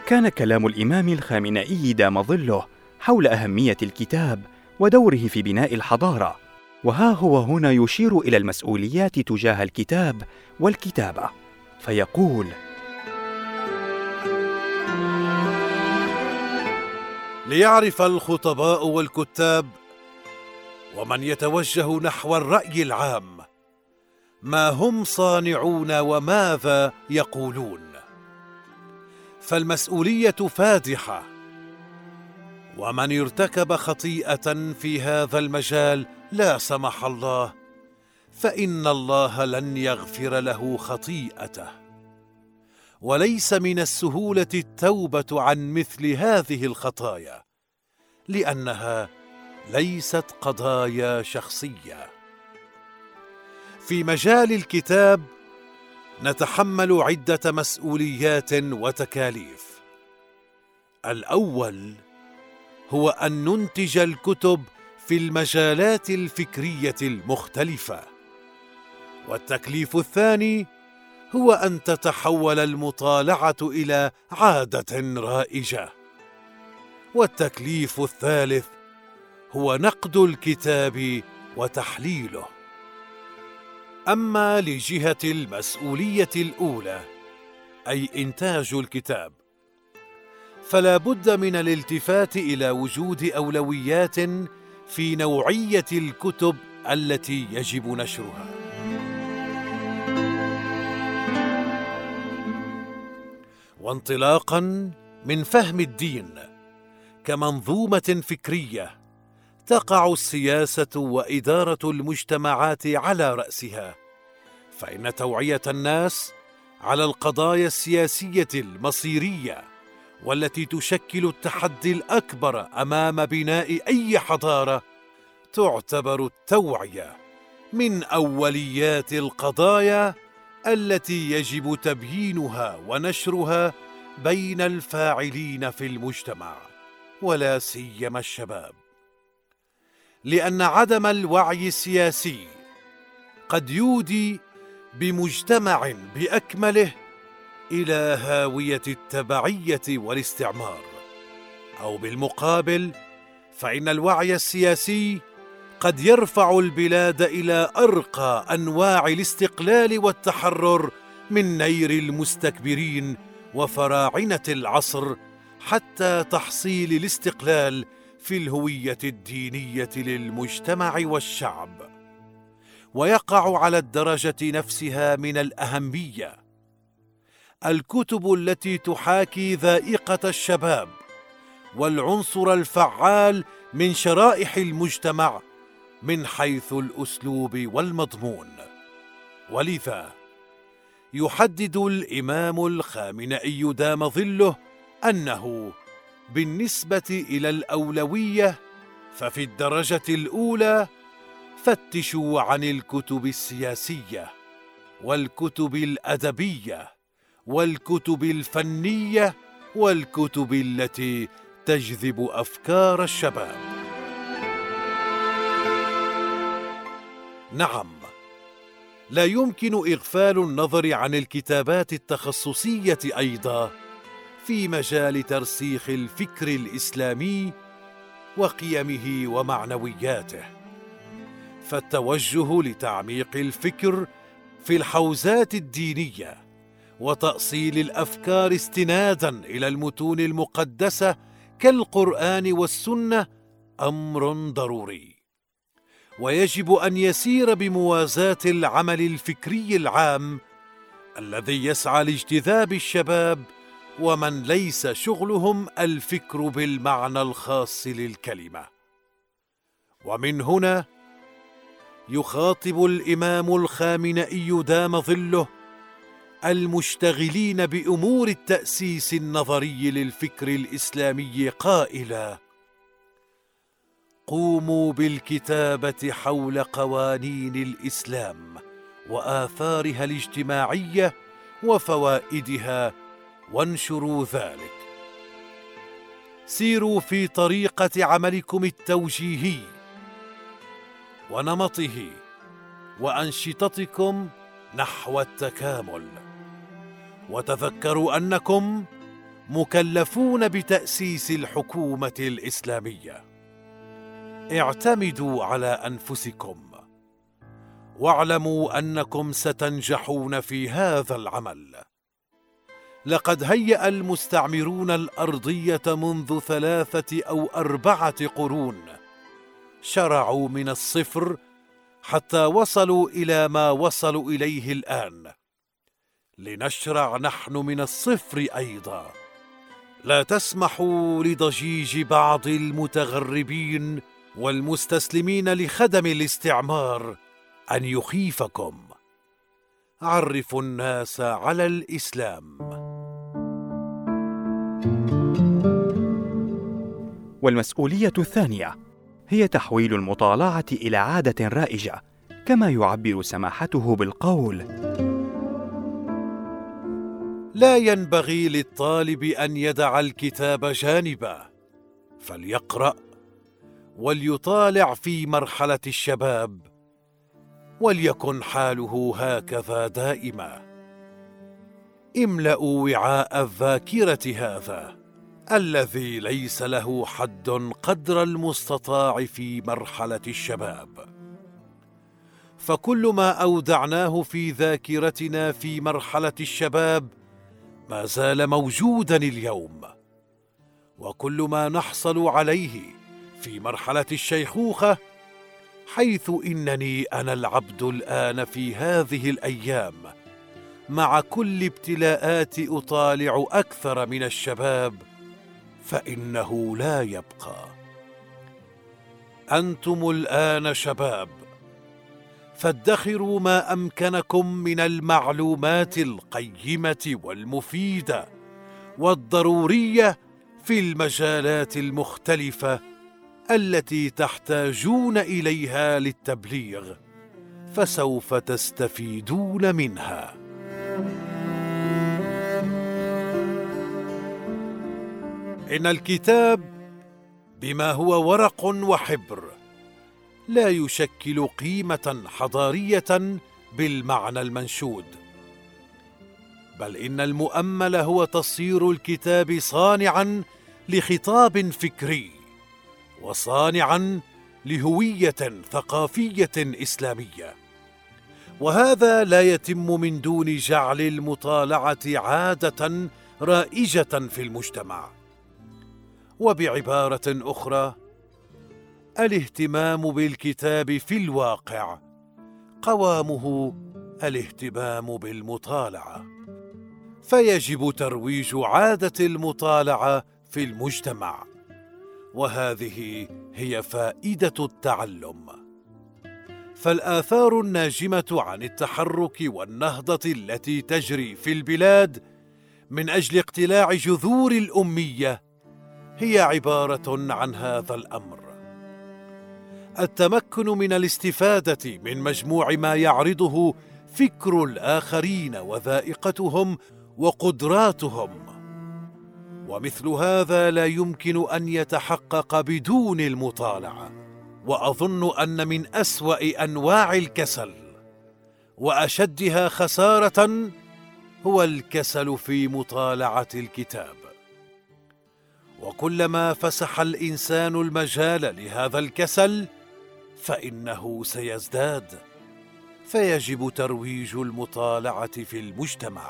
كان كلام الإمام الخامنئي دام ظله حول أهمية الكتاب ودوره في بناء الحضارة، وها هو هنا يشير إلى المسؤوليات تجاه الكتاب والكتابة، فيقول: ليعرف الخطباء والكتاب ومن يتوجه نحو الرأي العام ما هم صانعون وماذا يقولون، فالمسؤولية فادحة، ومن ارتكب خطيئة في هذا المجال لا سمح الله فإن الله لن يغفر له خطيئته، وليس من السهولة التوبة عن مثل هذه الخطايا، لأنها ليست قضايا شخصية. في مجال الكتاب نتحمل عدة مسؤوليات وتكاليف. الأول هو أن ننتج الكتب في المجالات الفكرية المختلفة، والتكليف الثاني هو أن تتحول المطالعة إلى عادة رائجة، والتكليف الثالث هو نقد الكتاب وتحليله. أما لجهة المسؤولية الأولى أي إنتاج الكتاب، فلا بد من الالتفات إلى وجود أولويات في نوعية الكتب التي يجب نشرها. وانطلاقاً من فهم الدين كمنظومة فكرية تقع السياسة وإدارة المجتمعات على رأسها، فإن توعية الناس على القضايا السياسية المصيرية والتي تشكل التحدي الأكبر أمام بناء أي حضارة تعتبر التوعية من أوليات القضايا التي يجب تبيينها ونشرها بين الفاعلين في المجتمع، ولا سيما الشباب، لأن عدم الوعي السياسي قد يودي بمجتمع بأكمله إلى هاوية التبعية والاستعمار، أو بالمقابل فإن الوعي السياسي قد يرفع البلاد إلى أرقى أنواع الاستقلال والتحرر من نير المستكبرين وفراعنة العصر، حتى تحصيل الاستقلال في الهوية الدينية للمجتمع والشعب. ويقع على الدرجة نفسها من الأهمية الكتب التي تحاكي ذائقة الشباب والعنصر الفعال من شرائح المجتمع من حيث الأسلوب والمضمون. ولذا يحدد الإمام الخامنئي دام ظله أنه بالنسبة إلى الأولوية ففي الدرجة الأولى فتشوا عن الكتب السياسية والكتب الأدبية والكتب الفنية والكتب التي تجذب أفكار الشباب. نعم، لا يمكن إغفال النظر عن الكتابات التخصصية أيضا في مجال ترسيخ الفكر الإسلامي وقيمه ومعنوياته، فالتوجه لتعميق الفكر في الحوزات الدينية وتأصيل الأفكار استناداً إلى المتون المقدسة كالقرآن والسنة أمر ضروري، ويجب أن يسير بموازاة العمل الفكري العام الذي يسعى لاجتذاب الشباب ومن ليس شغلهم الفكر بالمعنى الخاص للكلمة. ومن هنا يخاطب الإمام الخامنئي دام ظله المشتغلين بأمور التأسيس النظري للفكر الإسلامي قائلا: قوموا بالكتابة حول قوانين الإسلام وآثارها الاجتماعية وفوائدها وانشروا ذلك. سيروا في طريقة عملكم التوجيهي ونمطه وأنشطتكم نحو التكامل، وتذكروا أنكم مكلفون بتأسيس الحكومة الإسلامية. اعتمدوا على أنفسكم، واعلموا أنكم ستنجحون في هذا العمل. لقد هيأ المستعمرون الأرضية منذ 3 أو 4 قرون، شرعوا من الصفر حتى وصلوا إلى ما وصلوا إليه الآن. لنشرع نحن من الصفر أيضا. لا تسمحوا لضجيج بعض المتغربين والمستسلمين لخدم الاستعمار أن يخيفكم. عرفوا الناس على الإسلام. والمسؤولية الثانية هي تحويل المطالعة إلى عادة رائجة، كما يعبر سماحته بالقول: لا ينبغي للطالب أن يدع الكتاب جانبا، فليقرأ وليطالع في مرحلة الشباب، وليكن حاله هكذا دائما. املأوا وعاء الذاكرة هذا الذي ليس له حد قدر المستطاع في مرحلة الشباب، فكل ما أودعناه في ذاكرتنا في مرحلة الشباب ما زال موجودا اليوم، وكل ما نحصل عليه في مرحلة الشيخوخة، حيث إنني أنا العبد الآن في هذه الأيام مع كل ابتلاءات أطالع أكثر من الشباب، فإنه لا يبقى. أنتم الآن شباب، فادخروا ما أمكنكم من المعلومات القيمة والمفيدة والضرورية في المجالات المختلفة التي تحتاجون إليها للتبليغ، فسوف تستفيدون منها. إن الكتاب بما هو ورق وحبر لا يشكل قيمة حضارية بالمعنى المنشود، بل إن المؤمل هو تصير الكتاب صانعاً لخطاب فكري، وصانعاً لهوية ثقافية إسلامية، وهذا لا يتم من دون جعل المطالعة عادة رائجة في المجتمع. وبعبارة أخرى، الاهتمام بالكتاب في الواقع قوامه الاهتمام بالمطالعة، فيجب ترويج عادة المطالعة في المجتمع، وهذه هي فائدة التعلم. فالآثار الناجمة عن التحرك والنهضة التي تجري في البلاد من أجل اقتلاع جذور الأمية هي عبارة عن هذا الأمر. التمكن من الاستفادة من مجموع ما يعرضه فكر الآخرين وذائقتهم وقدراتهم، ومثل هذا لا يمكن أن يتحقق بدون المطالعة. وأظن أن من أسوأ أنواع الكسل وأشدها خسارة هو الكسل في مطالعة الكتاب، وكلما فسح الإنسان المجال لهذا الكسل فإنه سيزداد، فيجب ترويج المطالعة في المجتمع.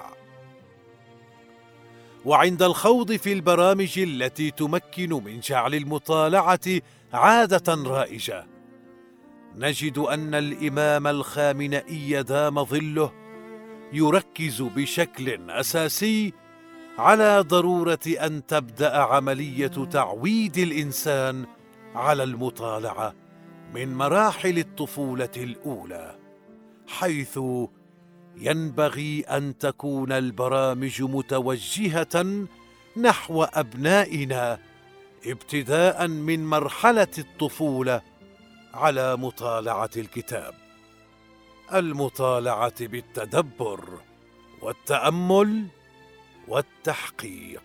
وعند الخوض في البرامج التي تمكن من جعل المطالعة عادة رائجة، نجد أن الإمام الخامنئي دام ظله يركز بشكل أساسي على ضرورة أن تبدأ عملية تعويد الإنسان على المطالعة من مراحل الطفولة الأولى، حيث ينبغي أن تكون البرامج متوجهة نحو أبنائنا ابتداء من مرحلة الطفولة على مطالعة الكتاب، المطالعة بالتدبر والتأمل والتحقيق.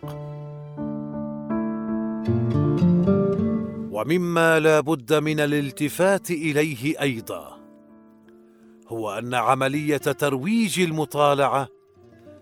ومما لا بد من الالتفات إليه أيضا هو أن عملية ترويج المطالعة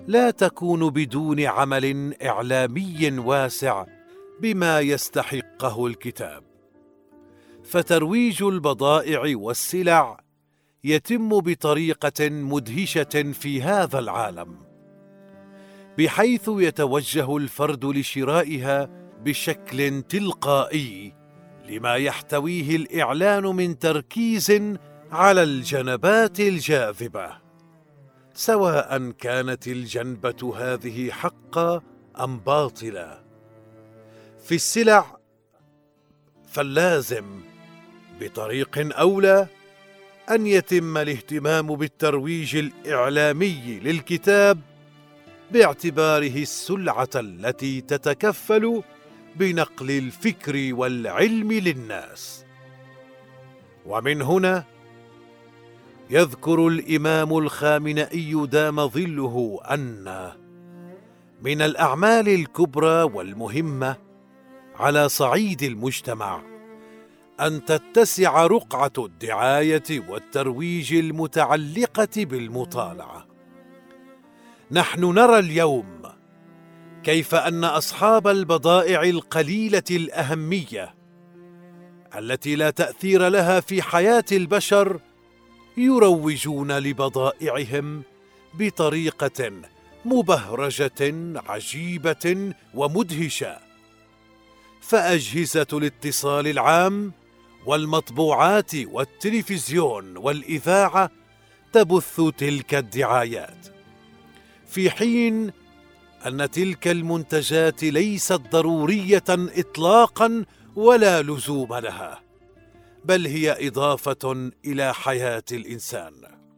لا تكون بدون عمل إعلامي واسع بما يستحقه الكتاب، فترويج البضائع والسلع يتم بطريقة مدهشة في هذا العالم، بحيث يتوجه الفرد لشرائها بشكل تلقائي لما يحتويه الإعلان من تركيز على الجنبات الجاذبة، سواء كانت الجنبة هذه حقا أم باطلا. في السلع فاللازم بطريق أولى أن يتم الاهتمام بالترويج الإعلامي للكتاب باعتباره السلعة التي تتكفل بنقل الفكر والعلم للناس. ومن هنا يذكر الإمام الخامنئي دام ظله أن من الأعمال الكبرى والمهمة على صعيد المجتمع أن تتسع رقعة الدعاية والترويج المتعلقة بالمطالعة. نحن نرى اليوم كيف أن أصحاب البضائع القليلة الأهمية التي لا تأثير لها في حياة البشر يروجون لبضائعهم بطريقة مبهرجة عجيبة ومدهشة، فأجهزة الاتصال العام والمطبوعات والتلفزيون والإذاعة تبث تلك الدعايات، في حين أن تلك المنتجات ليست ضرورية إطلاقا ولا لزوم لها، بل هي إضافة إلى حياة الإنسان،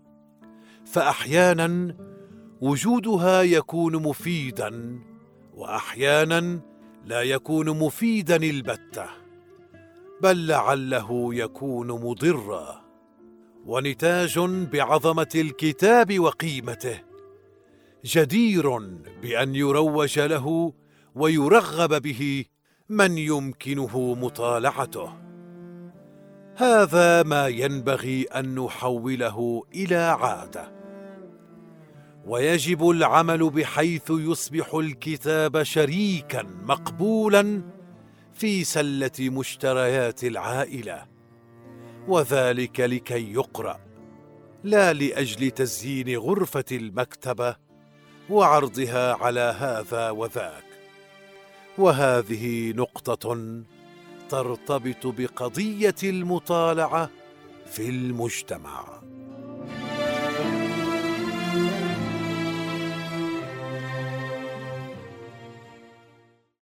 فأحيانا وجودها يكون مفيدا وأحيانا لا يكون مفيدا البتة، بل لعله يكون مضرا. ونتاج بعظمة الكتاب وقيمته جدير بأن يروج له ويرغب به من يمكنه مطالعته. هذا ما ينبغي أن نحوله إلى عادة، ويجب العمل بحيث يصبح الكتاب شريكا مقبولا في سلة مشتريات العائلة، وذلك لكي يقرأ، لا لأجل تزيين غرفة المكتبة وعرضها على هذا وذاك. وهذه نقطة ترتبط بقضية المطالعة في المجتمع.